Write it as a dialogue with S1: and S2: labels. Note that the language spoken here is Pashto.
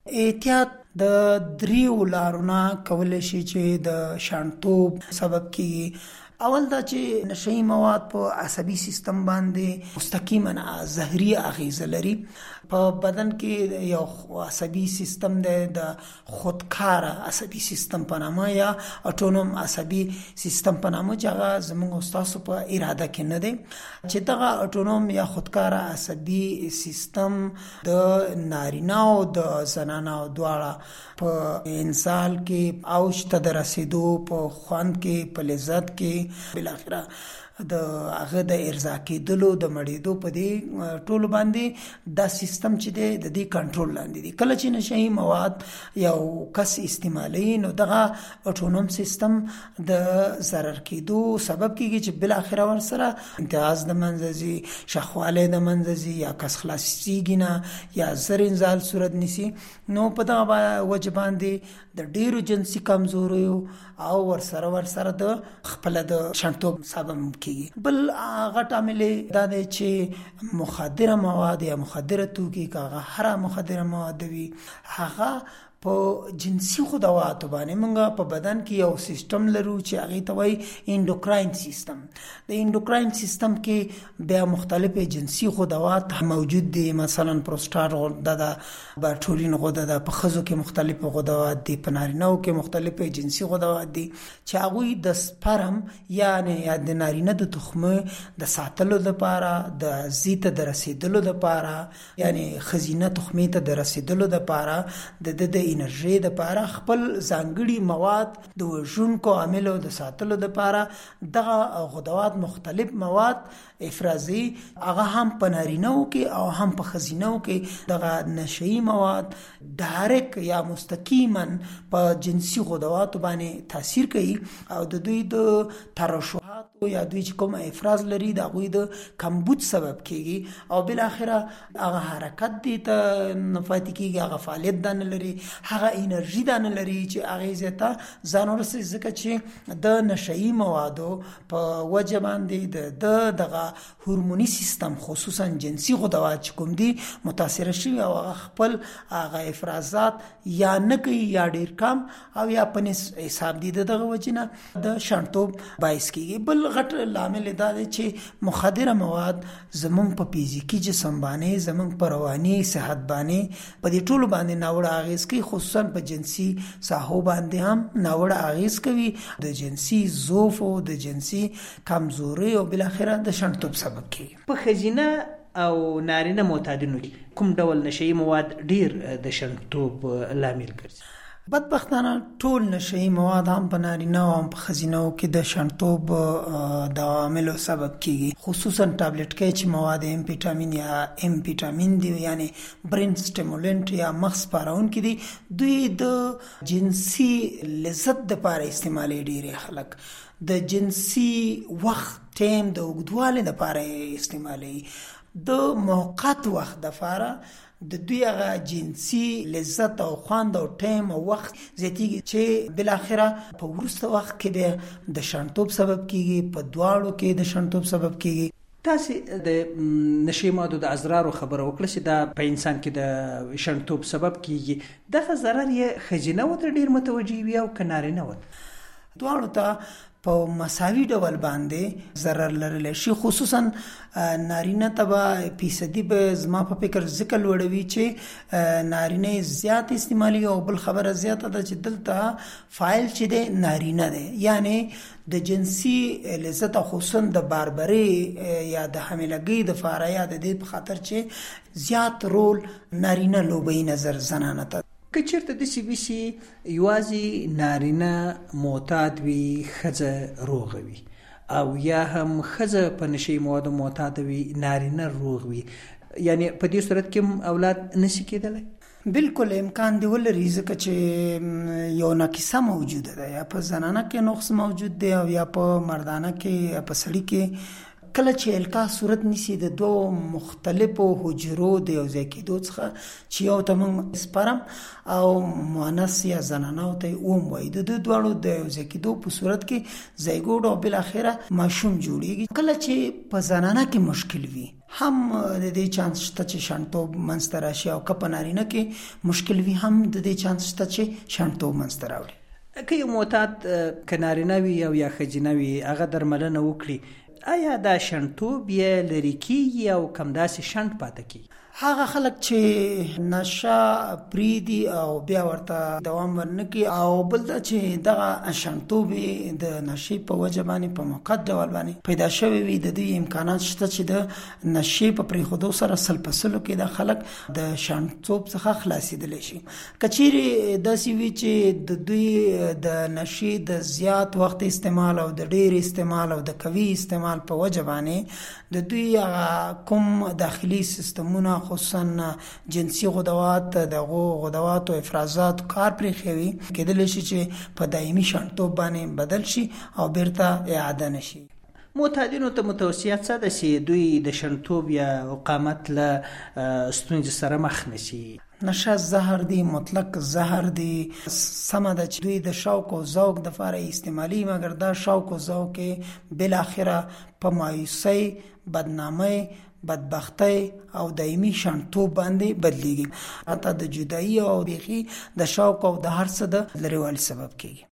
S1: احتیاط د دریو لارونه کولای شي چې د شانتوب سبب کیږي. اول دا چې نشئی مواد په عصبي سیستم باندې مستقیما زهري اغیزه لري. په بدن کې یو عصبي سیستم د خودکار عصبي سیستم په نامه یا اټونوم عصبي سیستم په نامه چې هغه زموږ استاسو په اراده کې نه دی، چې دغه اټونوم یا خودکار عصبي سیستم د نارینه او د زنانه دواړه په انسان کې اوج ته د رسیدو، په خوند کې، په لذت کې، بالاخره د هغه د ارضا کېدلو، د مړېدو په دې ټولو باندې دا سیستم چې دی د دې کنټرول لاندې دی. کله چې نشئی مواد یو کس استعمالوي نو دغه اټونوم سیستم د ضرر کېدو سبب کېږي چې بالاخره ورسره امتیاز د منځه ځي، شخوالی د منځه ځي، یا کس خلاصېږي نه، یا زر انزال صورت نیسي. نو په دغه وجه باندې د ډېرو جنسي کمزوریو او ورسره د خپل د شانتوب سبب کیږي. بل غټ عامل دا دی چې مخدره مواد یا مخدره توکي، که هغه مخدره مواد وي، هغه په جنسي خدواتو باندې موږ په بدن کې یو سیستم لرو چې هغه ته وایي انډوکراین سیستم. د انډوکراین سیستم کې بیا مختلف جنسي خدوات موجود دي، مثلا پروستات غده ده، بارټولین غده ده، په ښځو کې مختلف غدوات دي، په نارینه‌و کې مختلف جنسي غدوات دي چې هغوی د سپرم یعنی د نارینه د تخمه د ساتلو لپاره، د زیته د رسیدلو لپاره، یعنی ښځینه تخمې ته د رسیدلو لپاره د انرژي د لپاره خپل ځانګړي مواد د وژونکو عاملو د ساتلو لپاره دغه غدوات مختلف مواد افرازي، هغه هم په نارینه‌و کې او هم په ښځینه‌و کې دغه نشئی مواد ډایرکټ یا مستقیما په جنسي غدواتو باندې تاثیر کوي او د دوی د ترشحات یا دوی چې کوم افراز لري د هغوی د کمبود سبب کیږي او بالاخره هغه حرکت دی ته نفاتی کیږي، هغه فعالیت دا نه لري، هغه انرژي دا نه لري چې هغه زیاته ځان ورسي، ځکه چې د نشئی موادو په وجه باندې د دغه هورموني سیستم خصوصا جنسي غدوات چې کوم دي متاثر شوي او هغه خپل هغه افرازات یا نه کوي یا ډیر کم او یا په حساب دي، دغه وجه نه د شانتوب باعث کیږي. بل غټ لامل دا دی چې مخدره مواد زمونږ په فزیکي جسم باندې، زمونږ په رواني صحت باندې، په دې ټولو باندې ناوړه اغیز کوي، خصوصا په جنسي ساحو باندې هم ناوړه اغیز کوي، د جنسي ضعف او د جنسي کمزوري او بالاخره د شانتوب سبب کیږي.
S2: په ښځینه او نارینه معتادینو کې کوم ډول نشئی مواد ډیر د شانتوب لامل ګرځي؟
S1: بدبختانه ټول نشئی مواد هم په نارینه او هم په ښځینه کې د شانتوب د عواملو سبب کیږي، خصوصا ټابلیټ کې مواد امفیټامین یا امفیټامین دي، یعنی برین سټیمولنت یا مغز پارونکي دي. دوی د جنسي لذت لپاره استعمالي، ډیری خلک د جنسي وخت ټیم د اوږدوالي لپاره استعمالي، د موقت وخت لپاره د دوی هغه جنسي لذت او خوند او ټیم او وخت زیاتیږي چې بالاخره په وروسته وخت کې به د شانتوب سبب کیږي، په دواړو کې د شانتوب سبب کیږي.
S2: تاسې د نشئی موادو د اضرارو خبره وکړه چې دا په انسان کې د شانتوب سبب کیږي. دغه ضرر یې ښځینه ورته ډیر متوجه وي او که نارینه ورته؟
S1: دواړو ته په مساوي ډول باندې ضرر لرلی شي، خصوصا نارینه ته به فیصدي به زما په فکر ذکر لوړوي چې نارینه زیات استعمالي او بل خبره زیاته ده چې دلته فاعل چې دی نارینه دی، یعنی د جنسي لذت خصوصا د باربري یا د حاملګۍ د فاره یا د دې په خاطر چې زیات رول نارینه لوبوي نظر زنانه ته.
S2: که چېرته داسې وشي یوازې نارینه معتاد وي، ښځه روغه وي، او یا هم ښځه په نشئی موادو معتاده وي، نارینه روغ وي، یعنی په دې صورت کې هم اولاد نشي کېدلی؟
S1: بالکل امکان دی ولري، ځکه چې یو ناقصه موجوده ده، یا په زنانه کې نقص موجود دی او یا په مردانه کې یا په سړي کې کله چې القاح صورت نیسي د دوه مختلفو حجرو د یو ځای کېدو څخه چې یو ته موږ سپرم او مؤنث یا زنانه ته اوم وایي، د دواړو د یو ځای کېدو په صورت کې زیګوډ او بالاخره ماشوم جوړیږي. کله چې په زنانه کې مشکل وي هم د دې چانس شته چې شنټوب منځته راشي، او که په نارینه کې مشکل وي هم د دې چانس شته چې شنټوب منځته راوړي.
S2: که یو معتاد که نارینه وي او یا ښځینه وي هغه درملنه وکړي، آیا دا شنټوب یې لرې کېږي او کمداسې شنټ پاتې کېږي؟
S1: هغه خلک چې نشه پریدي او بیا ورته دوام ورنکي، او بل دا چې دغه شنټوب د نشې په وجه باندې په موقت ډول باندې پیدا شوی وي، د دوی امکانات شته چې د نشې په پریښودو سره سل په سلو کې د خلک د شنټوب څخه خلاصېدلی شي. که چیرې داسې وي چې د دوی د نشې د زیات وخت استعمال او د ډېر استعمال او د قوي استعمال په وجه باندې د دوی کوم داخلي سیستمونه خصوصا جنسي غدوات دغه غدوات او افرازات کار پرې خوي، کېدلی شي چې په دایمي شنټوب باندې بدل شي او بیرته اعاده نشي.
S2: معتادینو ته متوصیه څه ده چې دوی د شنټوب یا قامت له ستونزې سره مخ نشي؟
S1: نشه زهر دی، مطلق زهر دی. سمه ده چې دوی د شوق او ذوق د لپاره استعمالي، مګر دا شوق او ذوق بل اخره په مایوسۍ، بدنامۍ، بدبختی او دایمي شنټوب باندې بدلیږي. حتی د جدایي او بیخي د شوق او د هر څه د لرېوالي سبب کېږي.